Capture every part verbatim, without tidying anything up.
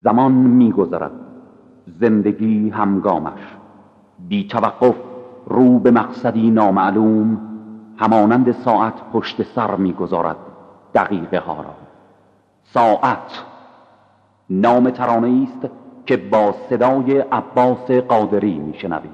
زمان می‌گذرد، زندگی همگامش، بی توقف رو به مقصدی نامعلوم، همانند ساعت پشت سر می‌گذارد دقیقه ها را. ساعت نام ترانه‌ای است که با صدای عباس قادری می‌شنویم.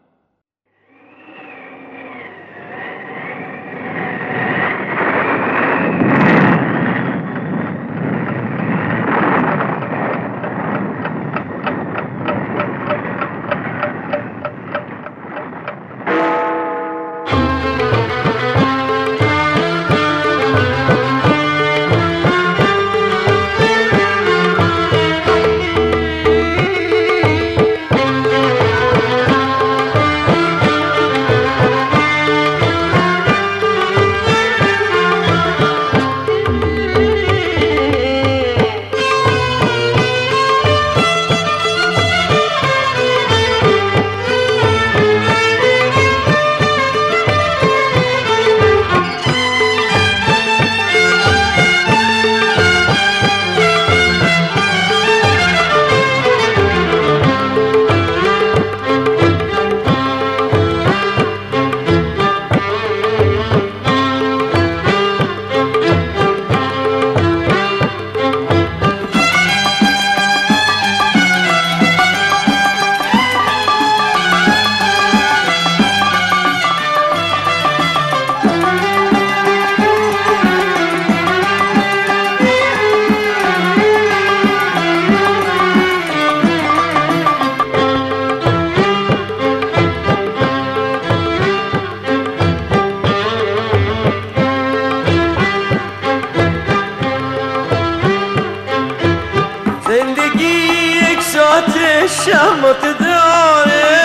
شمات داره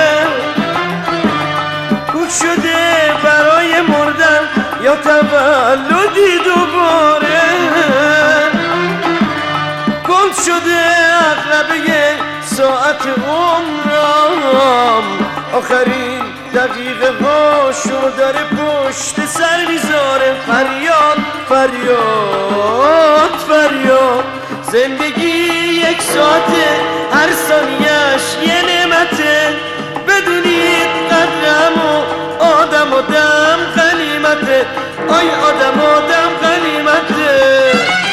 کوچ شده برای مردن یا تولدی دوباره، گم شده اغلبه ساعت عمرم، آخرین دقیقه هاشو داره پشت سر میذاره. فریاد فریاد فریاد، زندگی یک ساعته، هر ثانیه‌اش یه نعمته، بدونید قدرم و آدم و دم غنیمته، آی آدم و دم غنیمته.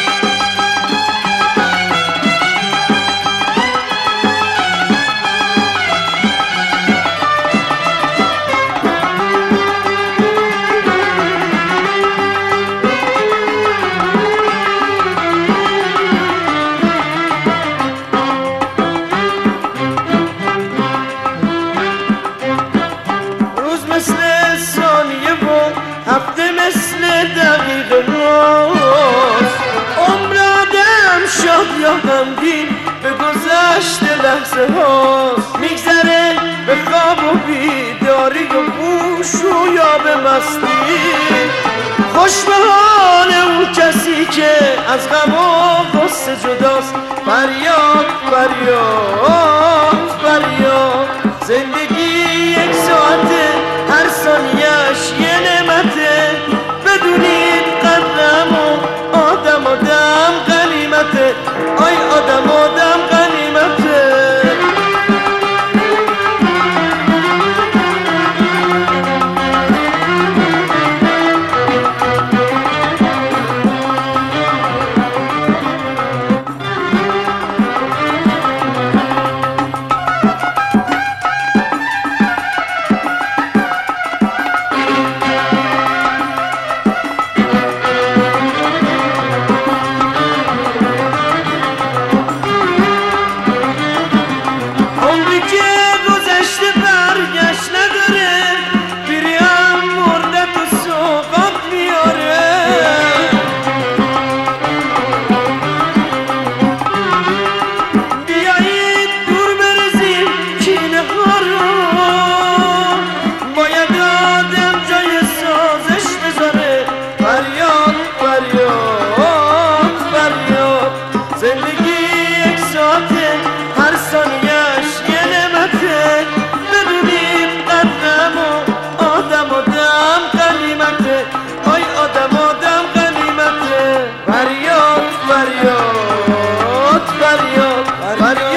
هفته مثل دقیقه راست، عمر آدم شاد یا غمگین به گذشت لحظه هاست، میگذره به خواب و بیداری و گوش و یا به مستی. خوش به حال اون کسی که از غم و غصه جداست. فریاد فریاد فریاد، زندگی یک ساعته، هر ثانیه‌اش یه نعمته، بدونید قدرم و آدم و دم غنیمته، آی آدم و دم غنیمته. فریاد فریاد فریاد، فریاد